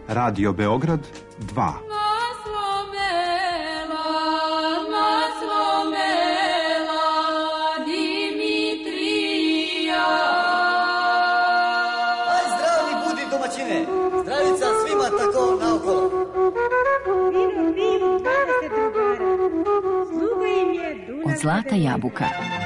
Radio Beograd 2. Zdravica svima tako naokolo. Od Zlata jabuka.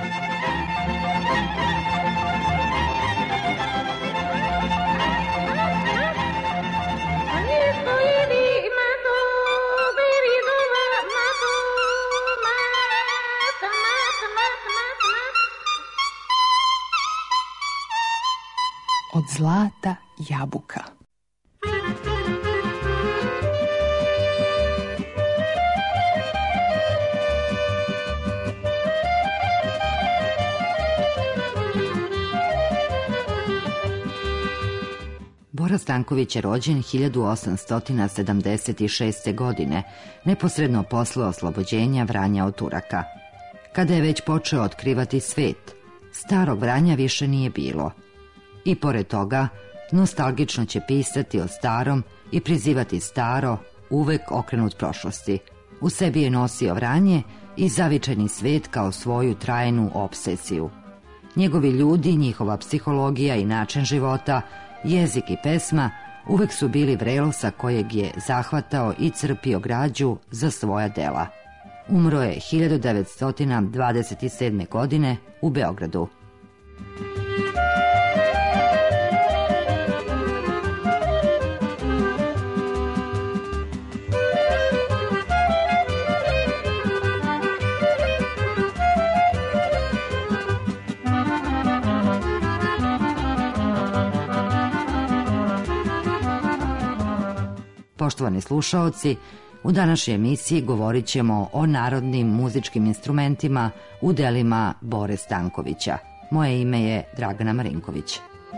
Od Zlata jabuka. Bora Stanković je rođen 1876. godine, neposredno posle oslobođenja Vranja od Turaka. Kada je već počeo otkrivati svet, starog Vranja više nije bilo. I pored toga, nostalgično će pisati o starom i prizivati staro, uvek okrenut prošlosti. U sebi je nosio Vranje i zavičajni svet kao svoju trajnu obsesiju. Njegovi ljudi, njihova psihologija i način života, jezik i pesma uvek su bili vrelo sa kojeg je zahvatao i crpio građu za svoja dela. Umro je 1927. godine u Beogradu. Poštovani slušaoci, u današnjoj emisiji govorit ćemo o narodnim muzičkim instrumentima u delima Bore Stankovića. Moje ime je Dragana Marinković.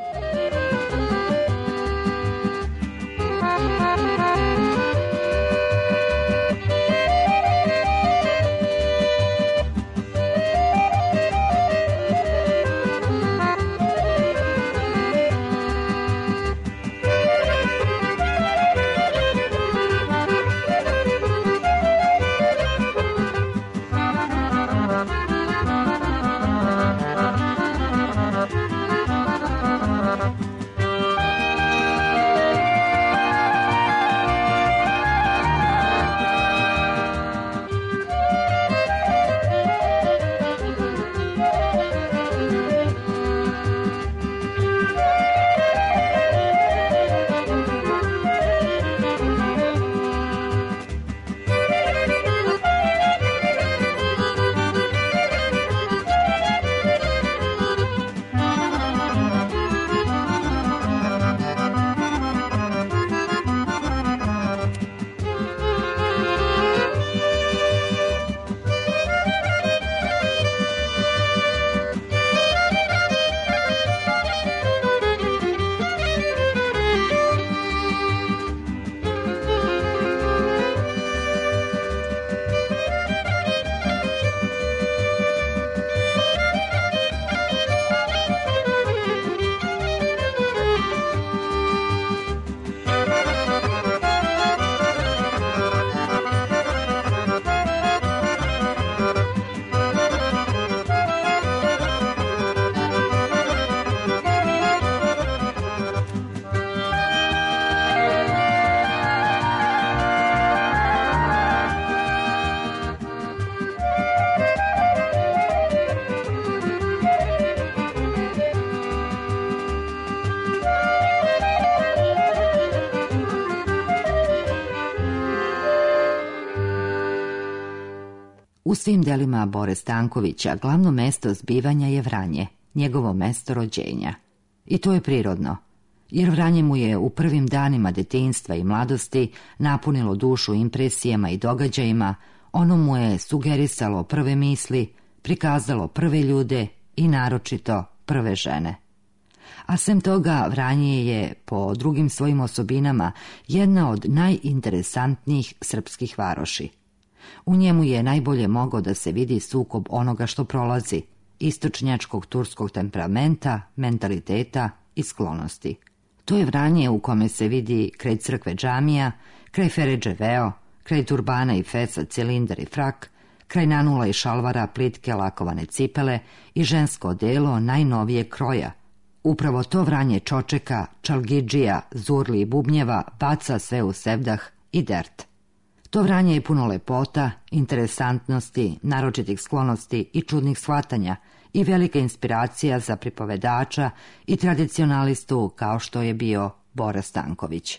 U svim delima Bore Stankovića glavno mesto zbivanja je Vranje, njegovo mesto rođenja. I to je prirodno, jer Vranje mu je u prvim danima detinjstva i mladosti napunilo dušu impresijama i događajima, ono mu je sugerisalo prve misli, prikazalo prve ljude i naročito prve žene. A sem toga, Vranje je, po drugim svojim osobinama, jedna od najinteresantnijih srpskih varoši. U njemu je najbolje mogao da se vidi sukob onoga što prolazi, istočnjačkog turskog temperamenta, mentaliteta i sklonosti. To je Vranje u kome se vidi kraj crkve džamija, kraj feredže veo, kraj turbana i fesa cilindar i frak, kraj nanula i šalvara plitke lakovane cipele i žensko odelo najnovije kroja. Upravo to Vranje čočeka, čalgidžija, zurli i bubnjeva baca sve u sevdah i dert. To Vranje je puno lepota, interesantnosti, naročitih sklonosti i čudnih shvatanja i velika inspiracija za pripovedača i tradicionalistu kao što je bio Bora Stanković.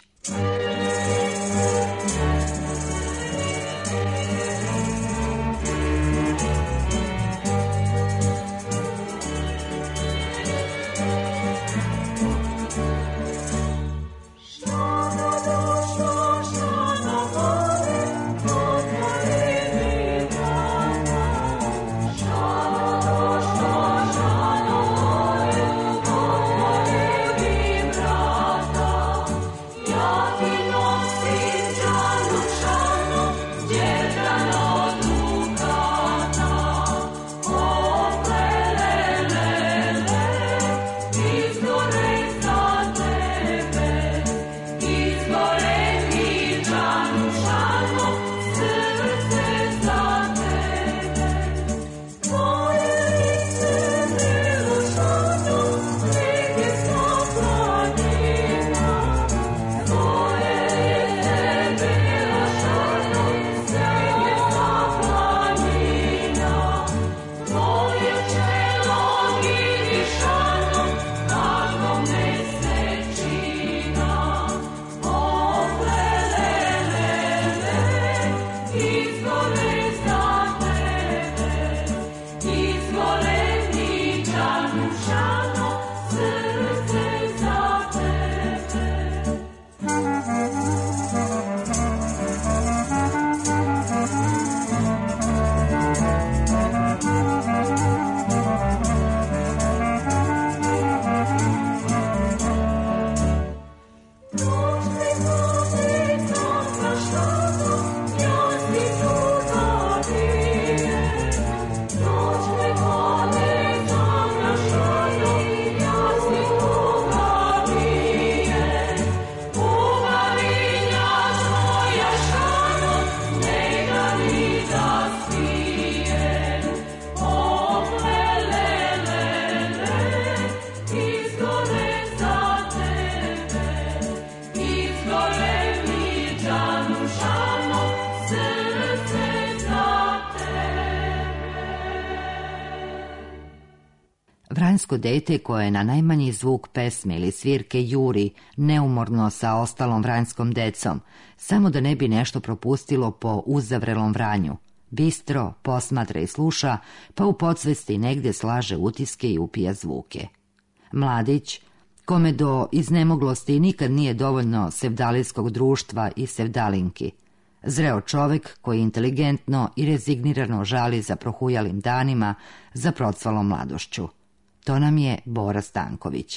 Vranjsko dete koje na najmanji zvuk pesme ili svirke juri neumorno sa ostalom vranjskom decom, samo da ne bi nešto propustilo po uzavrelom Vranju. Bistro posmatra i sluša, pa u podsvesti negdje slaže utiske i upija zvuke. Mladić, kome do iznemoglosti nikad nije dovoljno sevdalijskog društva i sevdalinki. Zreo čovek koji inteligentno i rezignirano žali za prohujalim danima, za procvalom mladošću. To nam je Bora Stanković.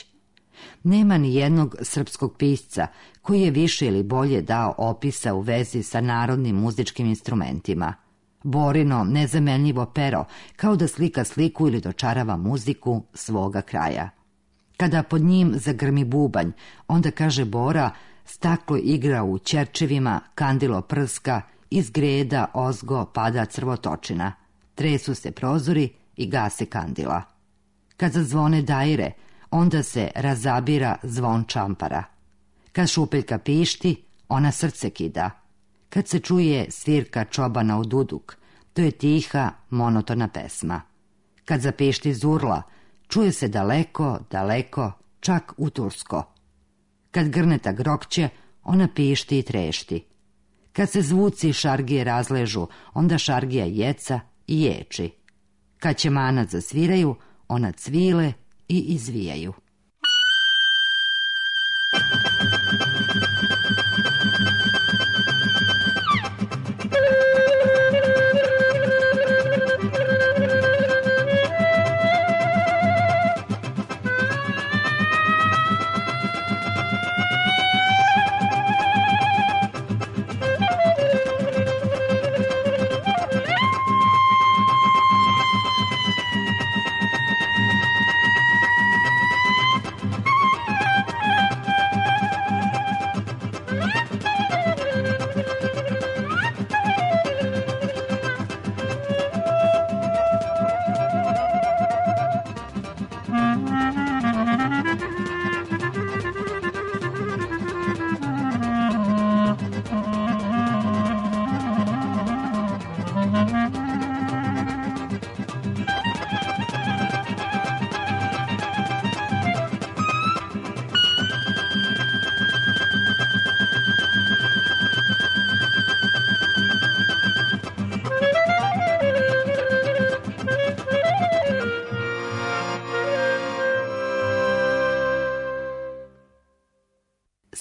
Nema ni jednog srpskog pisca koji je više ili bolje dao opisa u vezi sa narodnim muzičkim instrumentima. Borino nezamenljivo pero, kao da slika sliku ili dočarava muziku svoga kraja. Kada pod njim zagrmi bubanj, onda kaže Bora, staklo igra u ćerčevima, kandilo prska, iz greda ozgo pada crvotočina. Tresu se prozori i gase kandila. Kad zazvone dajre, onda se razabira zvon čampara. Kad šupeljka pišti, ona srce kida. Kad se čuje svirka čobana u duduk, to je tiha, monotona pesma. Kad zapišti zurla, čuje se daleko, daleko, čak u Tursko. Kad grneta grokće, ona pišti i trešti. Kad se zvuci šargije razležu, onda šargija jeca i ječi. Kad ćemanac zasviraju, ona cvile i izvijaju.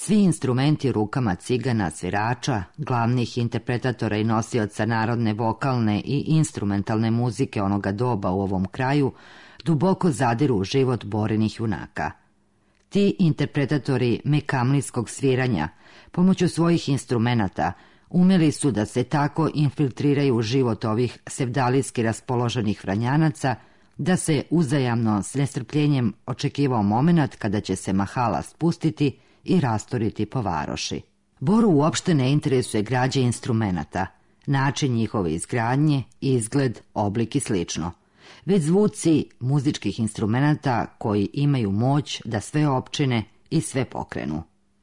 Svi instrumenti rukama cigana, svirača, glavnih interpretatora i nosioca narodne vokalne i instrumentalne muzike onoga doba u ovom kraju duboko zadiru u život Borinih junaka. Ti interpretatori mekamlijskog sviranja, pomoću svojih instrumenata, umeli su da se tako infiltriraju u život ovih sevdalijski raspoloženih Vranjanaca, da se uzajamno s nestrpljenjem očekivao moment kada će se mahala spustiti i rastoriti po varoši. Boru uopšte ne interesuje građa instrumenata, način njihove izgradnje, izgled, oblik i slično, već zvuci muzičkih instrumenata koji imaju moć da sve opčine i sve pokrenu.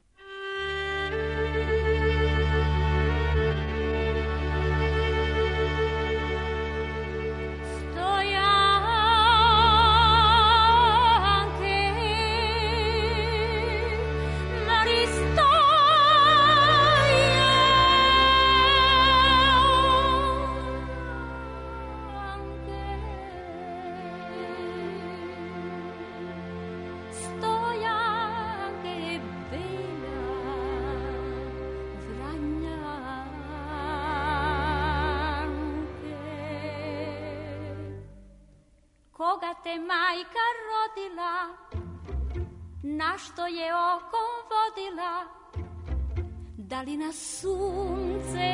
Koga te majka rodila, na što je oko vodila, da li na sunce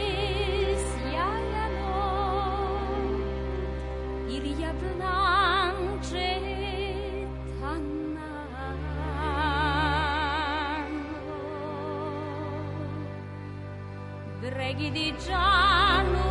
sjajalo ili jablanče tanano. Bregidiđanu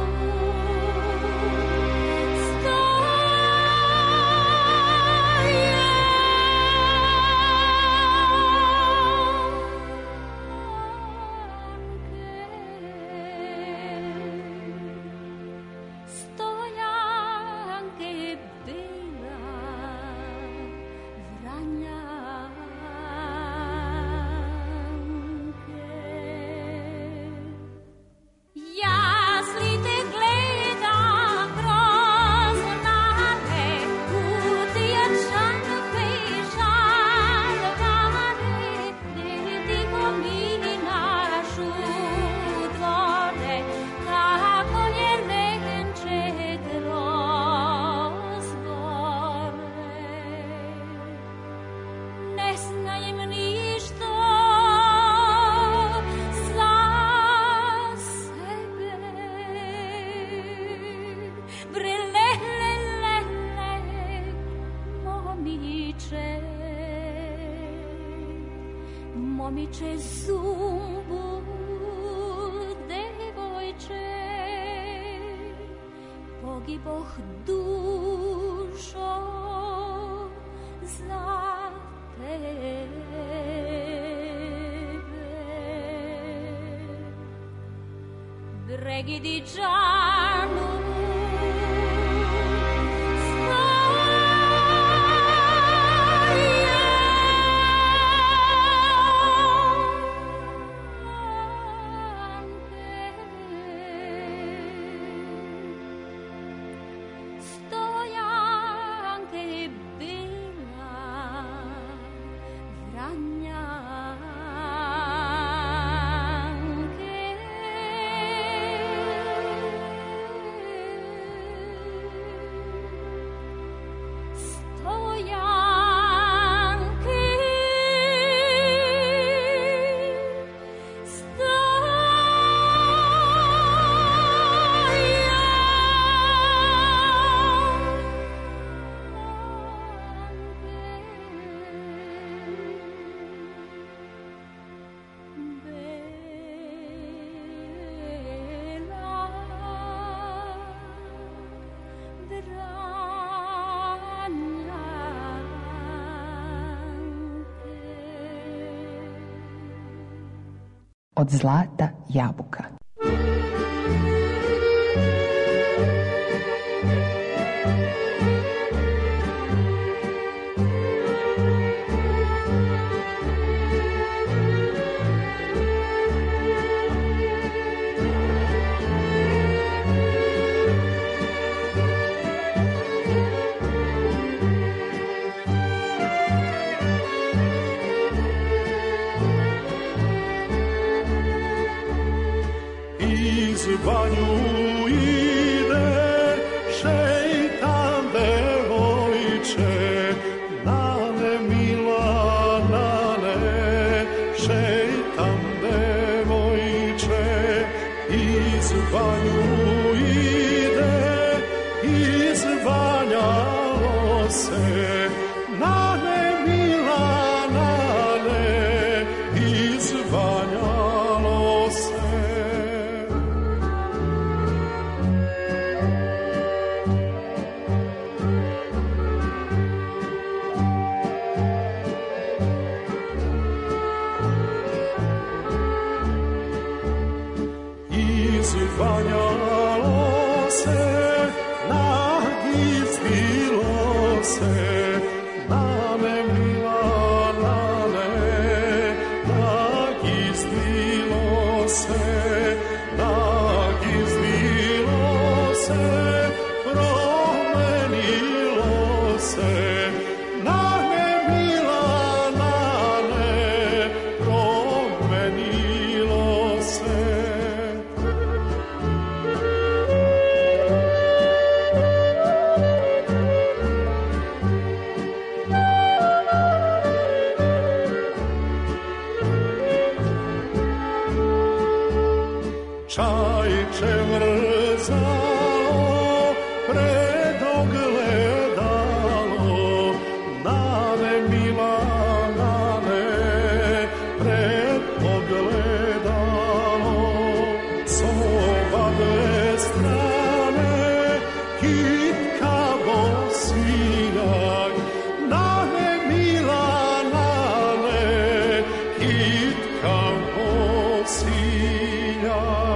momiče zumbu, devojče, pogiboh dušo za tebe. Bregidiđanu Od zlata jabuka. banju ide šeitan devojče, nane mila, nane, šeitan devojče, iz banju ide, izvanjalo se, nane mila, nane, izvanjalo se. Izvanjalo se, nagizdilo se, nane mila, nane, nagizdilo se, nagizdilo se, promenilo se, nane mila, nane, promenilo se. Čajče mrzalo pred ogledalo, nane mila, nane, pred ogledalo. S oba dve strane kitka bosijak, nane mila, nane, kitka bosijak.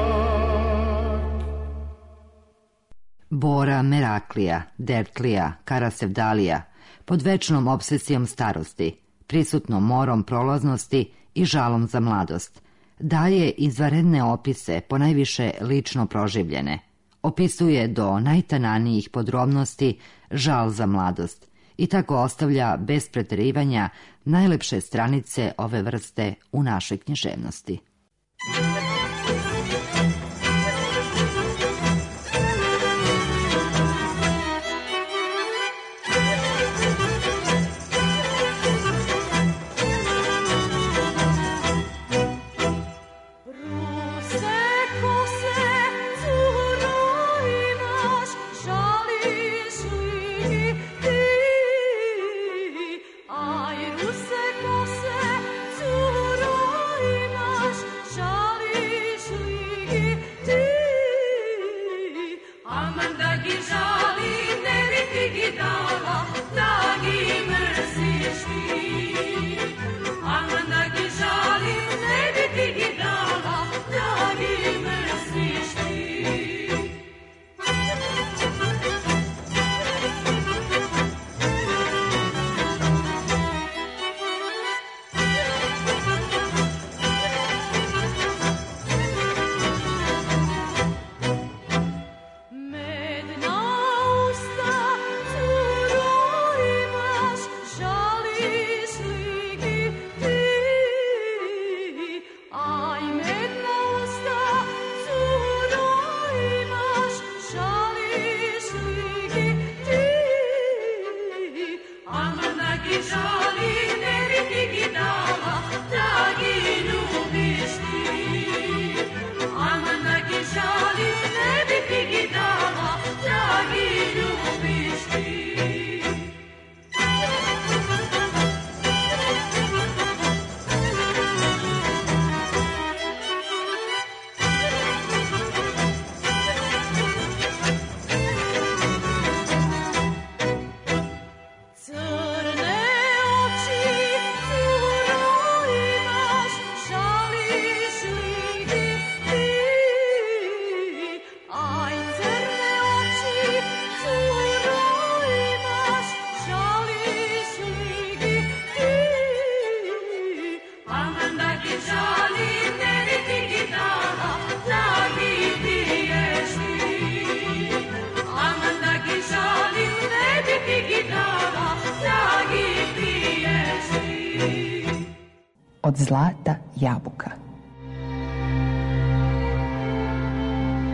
Bora Meraklija, Dertlija, Karasevdalija, pod večnom obsesijom starosti, prisutnom morom prolaznosti i žalom za mladost, daje izvanredne opise, ponajviše lično proživljene. Opisuje do najtananijih podrobnosti žal za mladost i tako ostavlja bez preterivanja najlepše stranice ove vrste u našoj književnosti. Od zlata jabuka.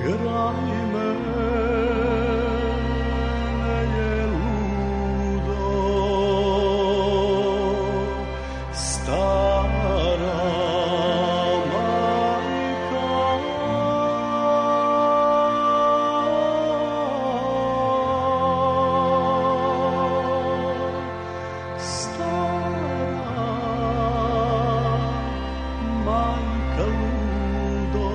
kraj mene je ludo, stara majka. Stara majka ludo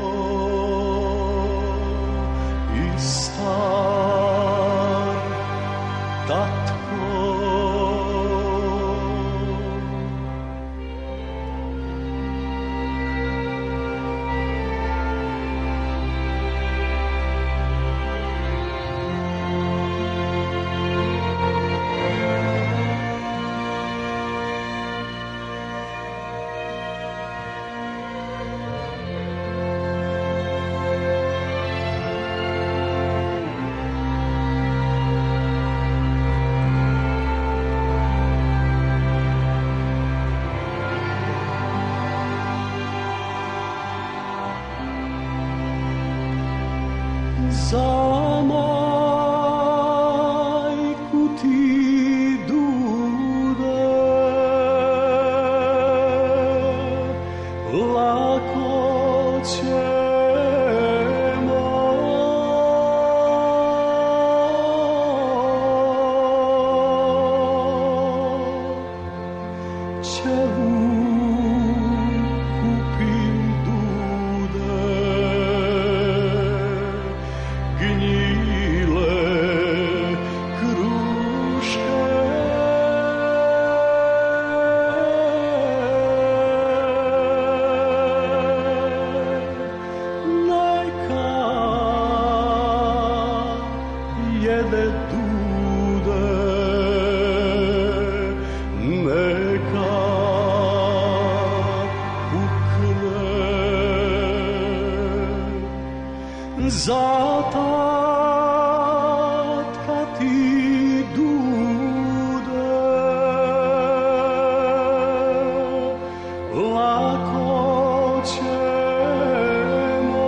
i star tatko. Za majku ti dude, lako ćemo. Kupim dude, gnjile kruške. Neka jede dude, neka pukne. Za tatka ti dude, lako ćemo.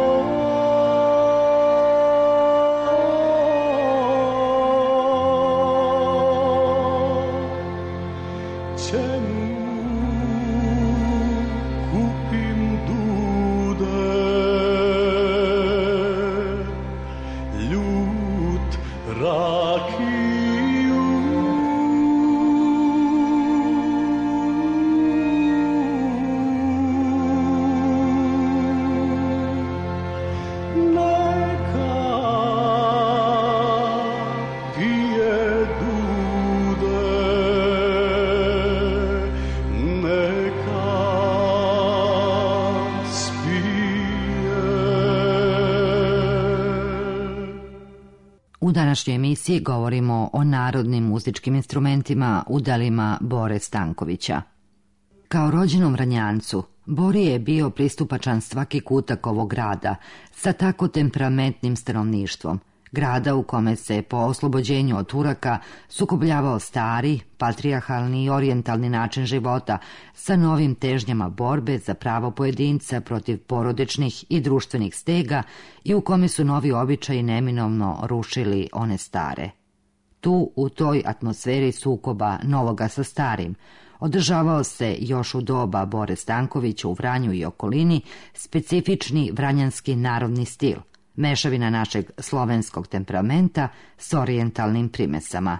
Kupim dude, ljut rakiju. Neka pije dude, neka U današnjoj emisiji govorimo o narodnim muzičkim instrumentima udelima Bore Stankovića. Kao rođenom Vranjancu, Bori je bio pristupačan svaki kutak ovog grada sa tako temperamentnim stanovništvom, grada u kome se po oslobođenju od Turaka sukobljavao stari, patrijarhalni i orijentalni način života sa novim težnjama borbe za pravo pojedinca protiv porodičnih i društvenih stega i u kome su novi običaji neminovno rušili one stare. Tu, u toj atmosferi sukoba novoga sa starim, održavao se još u doba Bore Stankovića u Vranju i okolini specifični vranjanski narodni stil, mešavina našeg slovenskog temperamenta s orijentalnim primesama.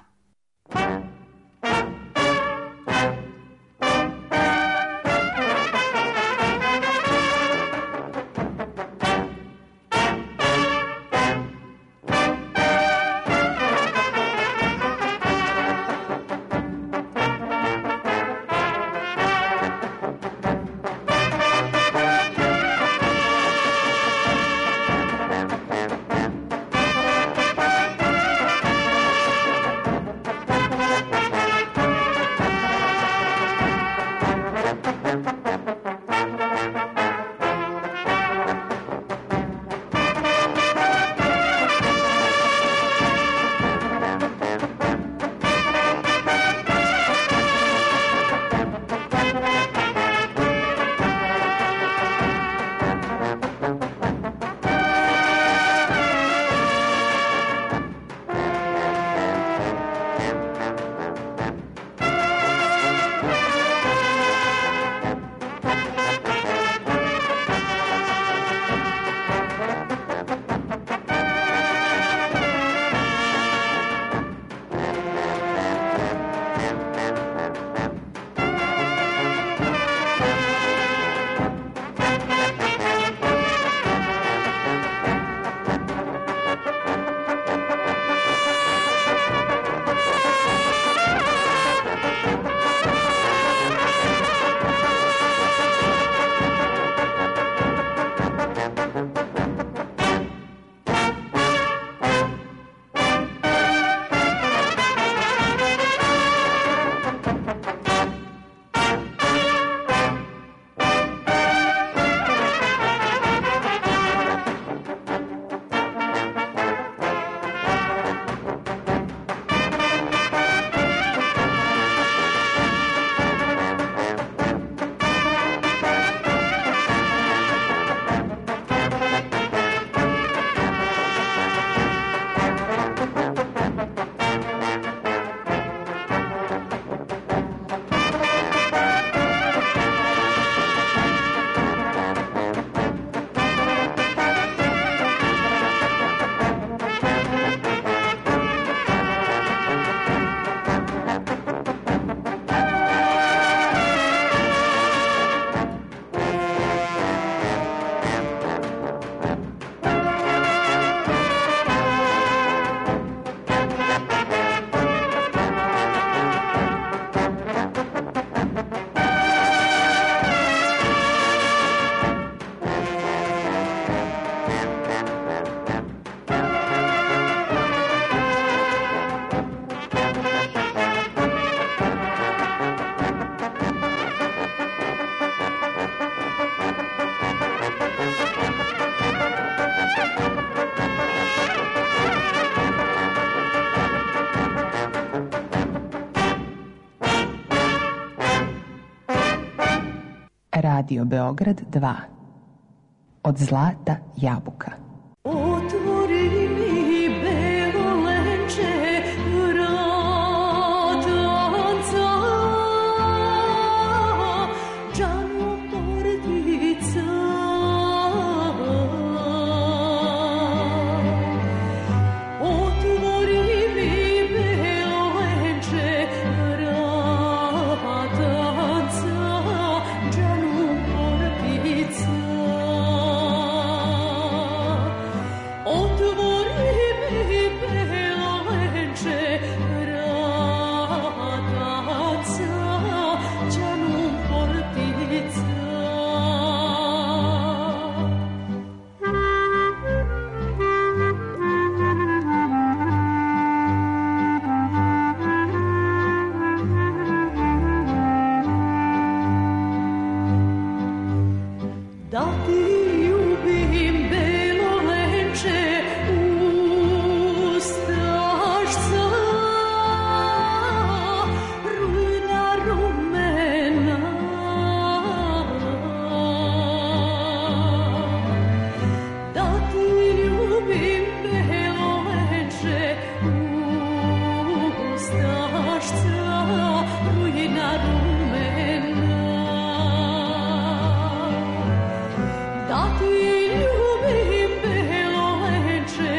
Radio Beograd 2. Od zlata jabuka. Otvori mi belo lenče vratanca, džanu portica. Otvori mi belo lenče vratanca, džanu portica. Otvori mi belo lenče vrataca, džanum portica. Da ti ljubim belo lenče ustašca, rujna rumena. Da ti ljubim belo lenče ustašca, rujna rumena. Da ti ljubim belo lenče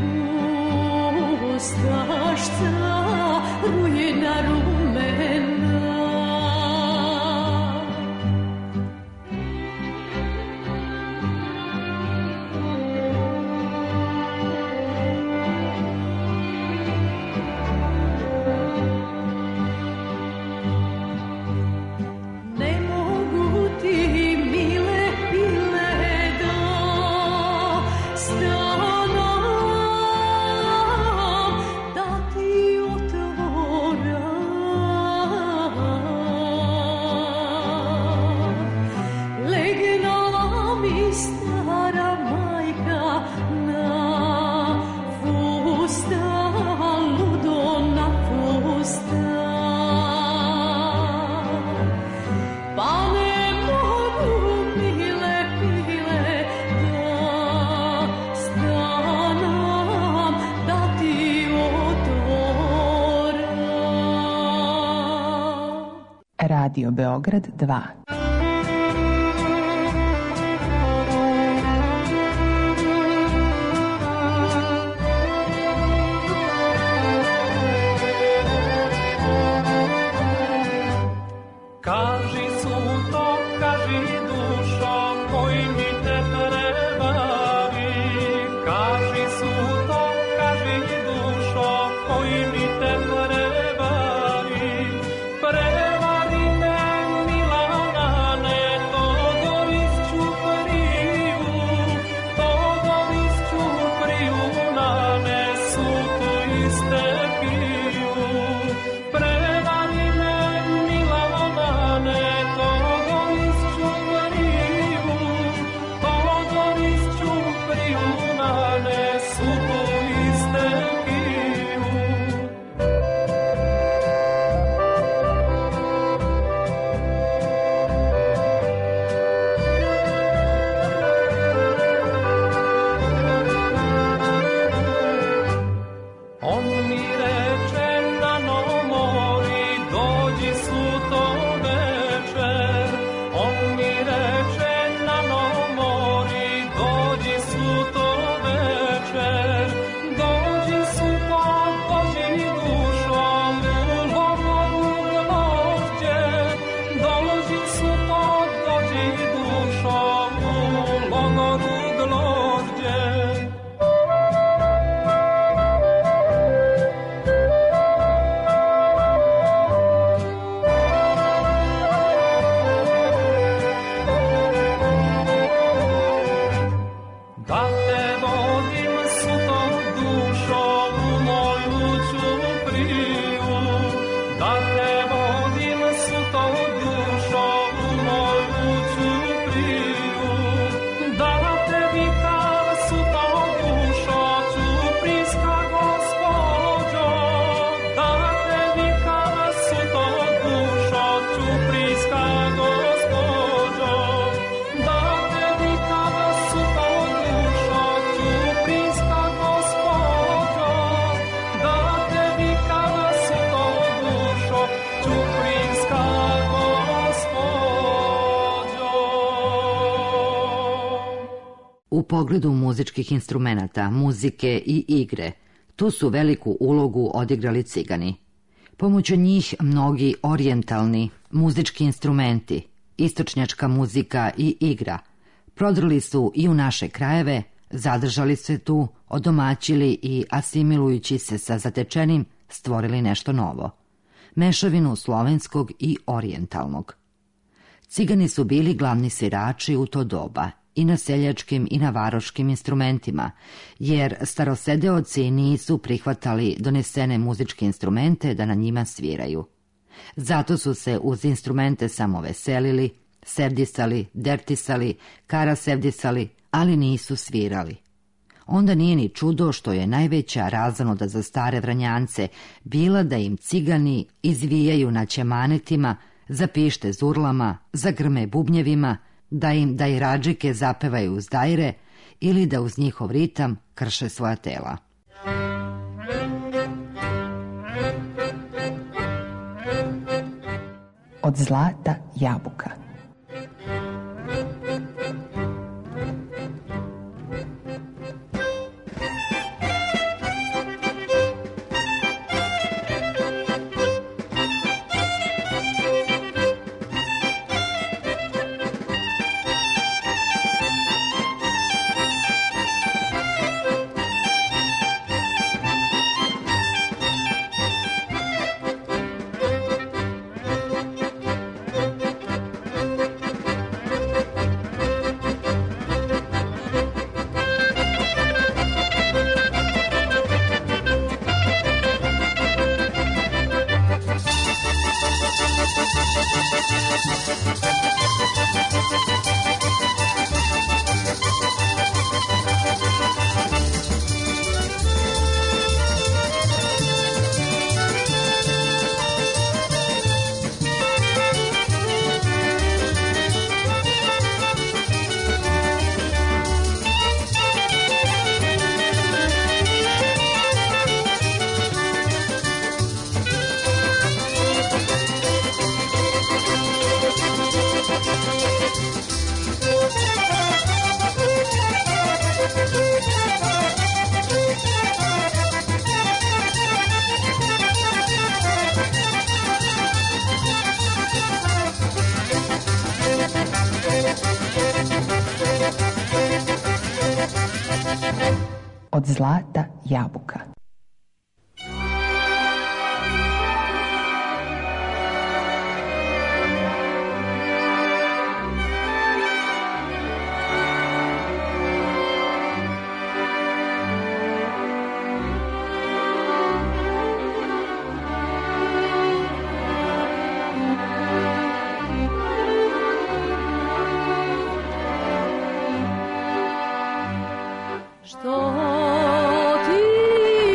ustašca, rujna rumena. Ne mogu ti mile pile da stanam, da ti otvoram. Legnala mi stara majka na fustan, ludo na fustan. Pa ne mogu mile pile da stanam, da ti otvoram. Radio Beograd 2. Kaži suto, kaži dušo, koji mi te prevari. Kaži suto, kaži dušo, koji mi te prevari. Prevari me, Milana, pogledu muzičkih instrumenata, muzike i igre, tu su veliku ulogu odigrali cigani. Pomoću njih mnogi orijentalni muzički instrumenti, istočnjačka muzika i igra prodrli su i u naše krajeve, zadržali se tu, odomaćili i asimilujući se sa zatečenim stvorili nešto novo. Mešavinu slovenskog i orijentalnog. Cigani su bili glavni svirači u to doba i na seljačkim i na varoškim instrumentima, jer starosedeoci nisu prihvatali donesene muzičke instrumente da na njima sviraju. Zato su se uz instrumente samo veselili, sevdisali, dertisali, karasevdisali, ali nisu svirali. Onda nije ni čudo što je najveća razonoda za stare Vranjance bila da im cigani izvijaju na ćemanetima, zapište zurlama, zagrme bubnjevima, da im dajradžike zapevaju uz dajre ili da uz njihov ritam krše svoja tela. Od zlata jabuka. Od zlata jabuka. Što ti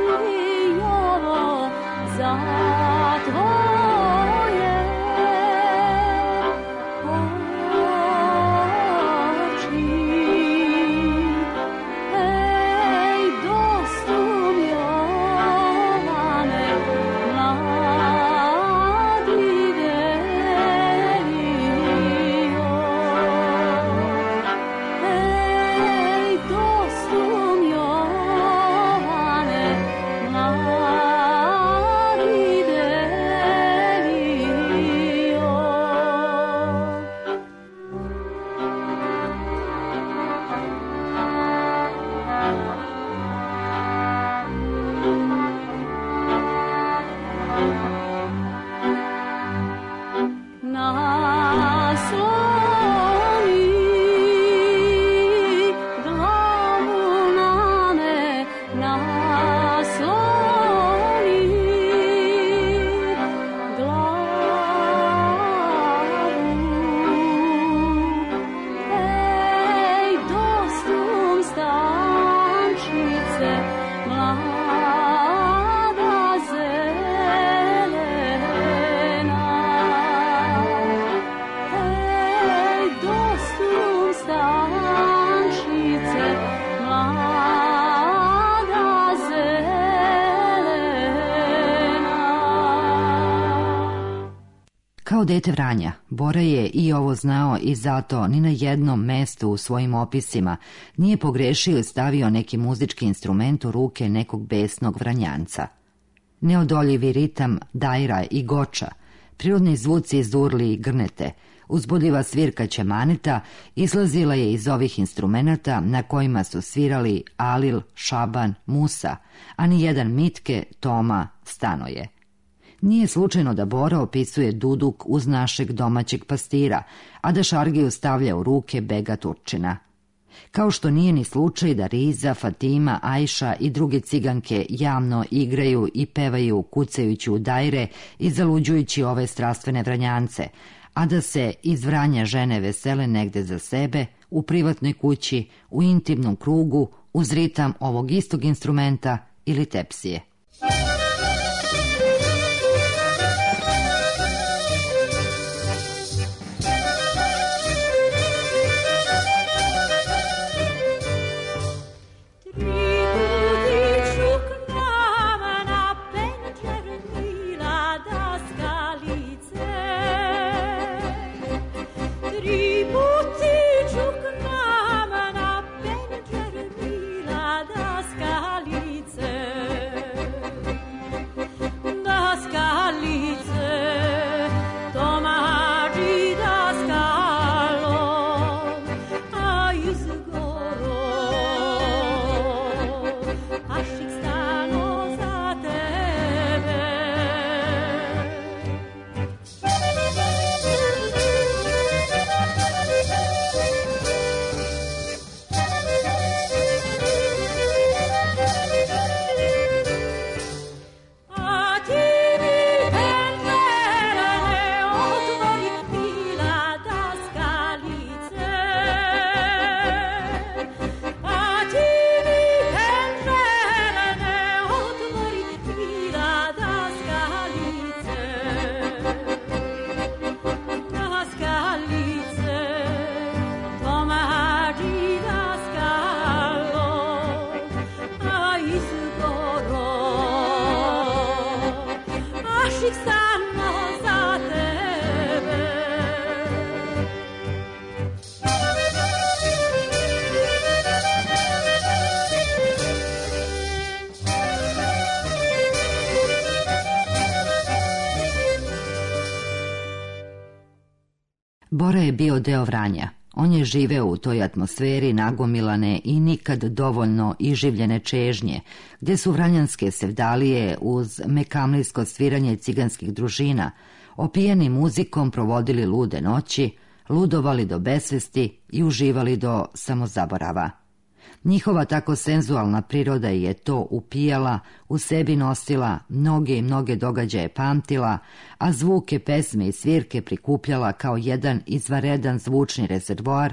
ovo za tvoje oči. Ej, dostum Jovane, mladi velio. Ej, dostum Jovane, mladi velio. Nasloni glavu na me, nasloni glavu. Ej, dostum stančice, mlada zelena. Ej, dostum stančice, mlada zelena. Kao dete Vranja, Bora je i ovo znao i zato ni na jednom mestu u svojim opisima nije pogrešio i stavio neki muzički instrument u ruke nekog besnog Vranjanca. Neodoljivi ritam, dajra i goča, prirodni zvuci iz urli i grnete, uzbudljiva svirka ćemanita izlazila je iz ovih instrumenata na kojima su svirali Alil, Šaban, Musa, a ni jedan Mitke, Toma, Stanoje. Nije slučajno da Bora opisuje duduk uz našeg domaćeg pastira, a da šargiju stavlja u ruke bega Turčina. Kao što nije ni slučaj da Riza, Fatima, Ajša i druge ciganke javno igraju i pevaju kucajući u dajre i zaluđujući ove strastvene Vranjance, a da se iz Vranja žene vesele negde za sebe, u privatnoj kući, u intimnom krugu, uz ritam ovog istog instrumenta ili tepsije. Bora je bio deo Vranja. On je živeo u toj atmosferi nagomilane i nikad dovoljno iživljene čežnje, gdje su vranjanske sevdalije uz mekamlijsko sviranje ciganskih družina, opijeni muzikom provodili lude noći, ludovali do besvesti i uživali do samozaborava. Njihova tako senzualna priroda je to upijala, u sebi nosila, mnoge i mnoge događaje pamtila, a zvuke, pesme i svirke prikupljala kao jedan izvanredan zvučni rezervoar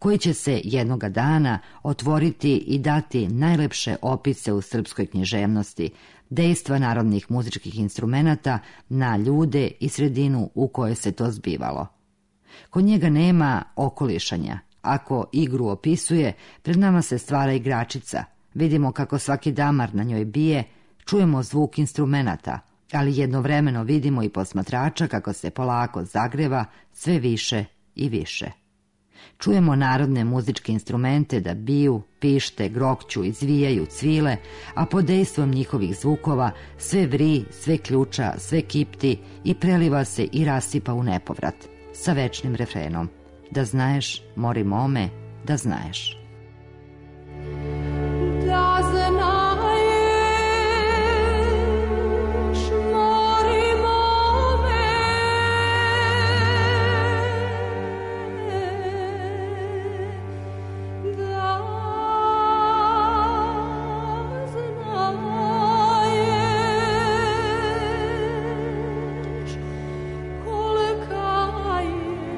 koji će se jednoga dana otvoriti i dati najlepše opise u srpskoj književnosti, dejstva narodnih muzičkih instrumenata na ljude i sredinu u kojoj se to zbivalo. Kod njega nema okolišanja. Ako igru opisuje, pred nama se stvara igračica. Vidimo kako svaki damar na njoj bije, čujemo zvuk instrumenata, ali jednovremeno vidimo i posmatrača kako se polako zagreva sve više i više. Čujemo narodne muzičke instrumente da biju, pište, grokću, izvijaju, cvile, a pod dejstvom njihovih zvukova sve vri, sve ključa, sve kipti i preliva se i rasipa u nepovrat, sa večnim refrenom: da znaješ, mori mome, da znaješ. Da znaješ, mori mome, da znaješ, kolika je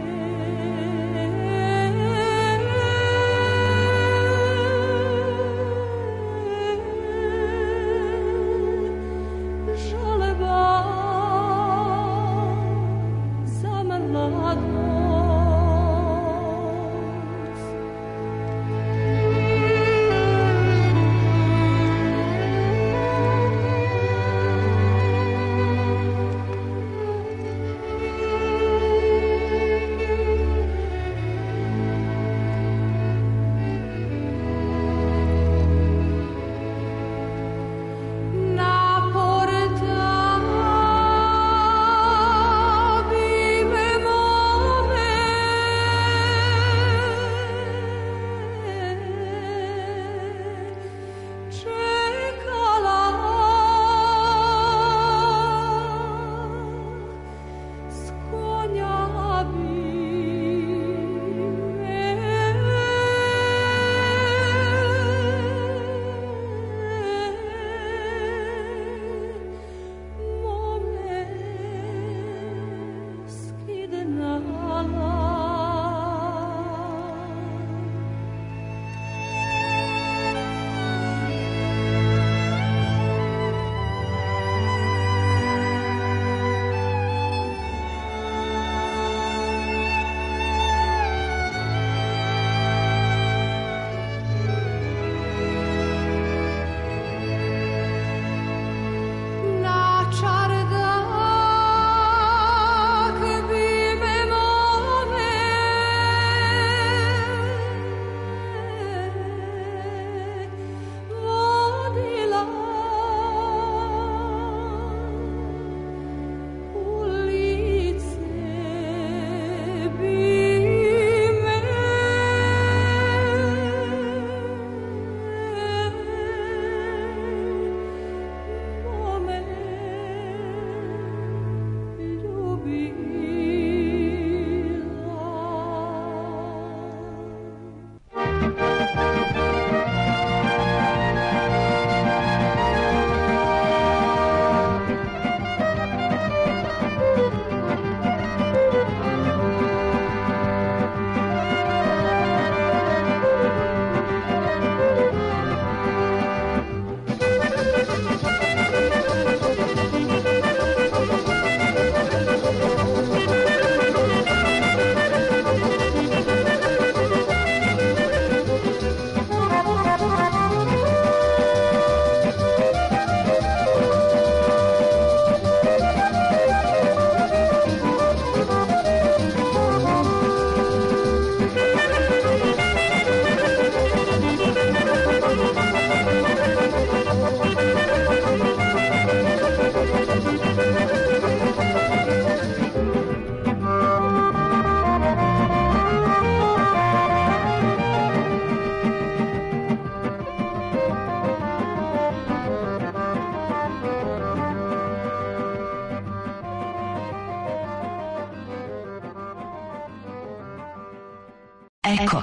Eko.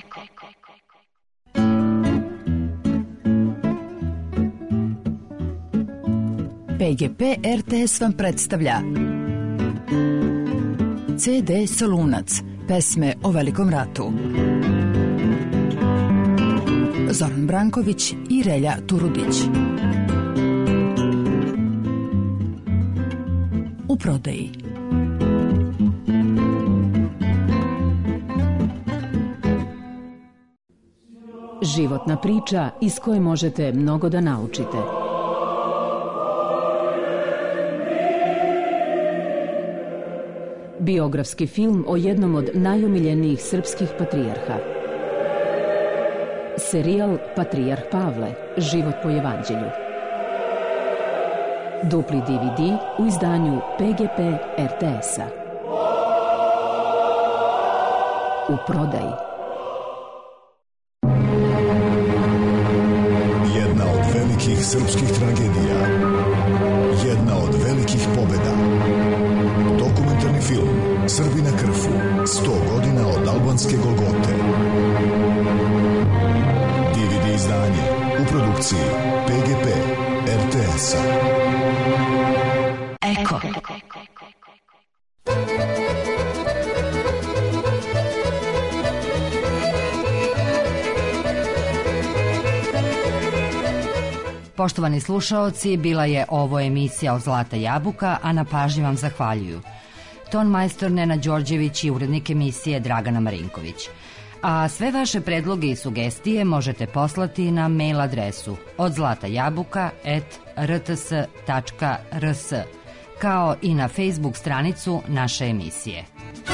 PGP RTS vam predstavlja CD Solunac, pesme o Velikom ratu. Zoran Branković i Relja Turudić. U prodaji. Životna priča iz koje možete mnogo da naučite. Biografski film o jednom od najomiljenijih srpskih patrijarha. Serijal Patrijarh Pavle, život po evanđelju. Dupli DVD u izdanju PGP RTS-a. U prodaji. Jedna od velikih srpskih tragedija. Jedna od velikih pobjeda. Dokumentarni film Srbi na Krfu. 100 godina od albanske Golgote. DVD izdanje u produkciji PGP RTS-a. Eko. Poštovani slušaoci, bila je ovo emisija od Zlata jabuka, a na pažnji vam zahvaljuju ton majstor Nena Đorđević i urednik emisije Dragana Marinković. A sve vaše predloge i sugestije možete poslati na mail adresu odzlatajabuka@rts.rs, kao i na Facebook stranicu naše emisije.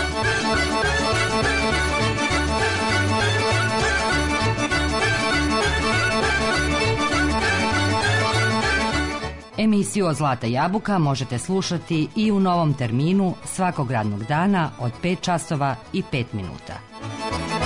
Emisiju od Zlata jabuka možete slušati i u novom terminu svakog radnog dana od 5 časova i 5 minuta.